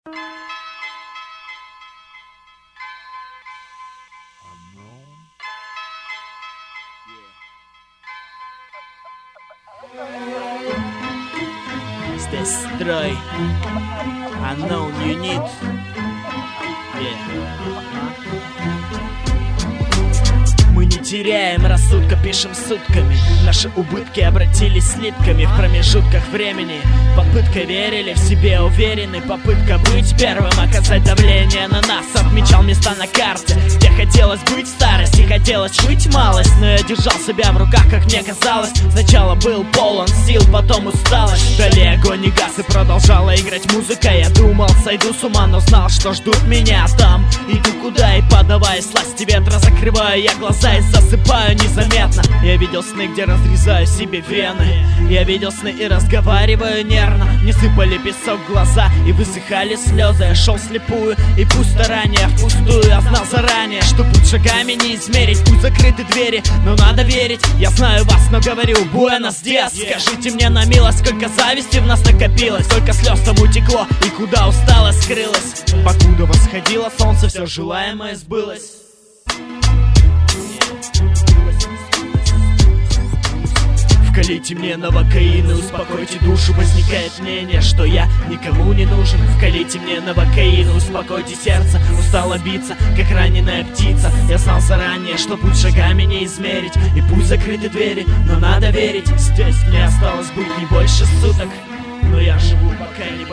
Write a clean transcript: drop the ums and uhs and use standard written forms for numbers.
Здесь строй. Unknown unit. Мы не теряем рассудка, пишем сутками. Наши убытки обратились слитками в промежутках времени. Попытка верили, в себе уверены. Попытка быть первым, оказать давление на нас. Отмечал места на карте, где хотелось быть в старости. Хотелось жить малость, но я держал себя в руках, как мне казалось. Сначала был полон сил, потом усталость. Вдали огонь и газ, и продолжала играть музыка. Я думал, сойду с ума, но знал, что ждут меня там. Иду куда и подавая сласти ветра. Закрываю я глаза и засыпаю незаметно. Я видел сны, где разрезаю себе вены. Я видел сны и разговариваю нервно. Мне сыпали песок в глаза и высыхали слезы. Я шел слепую, и пусть старания впустую. Я знал заранее, что путь шагами не измерить. Пусть закрыты двери, но надо верить. Я знаю вас, но говорю Буэнос Диас. Скажите мне на милость, сколько зависти в нас накопилось. Сколько слез там утекло и куда усталость скрылась. Покуда восходило солнце, все желаемое сбылось. Вкалите мне новокаин и успокойте душу. Возникает мнение, что я никому не нужен. Вкалите мне новокаин и успокойте сердце. Устало биться, как раненая птица. Я знал заранее, что путь шагами не измерить. И пусть закрыты двери, но надо верить. Здесь мне осталось быть не больше суток, но я живу пока не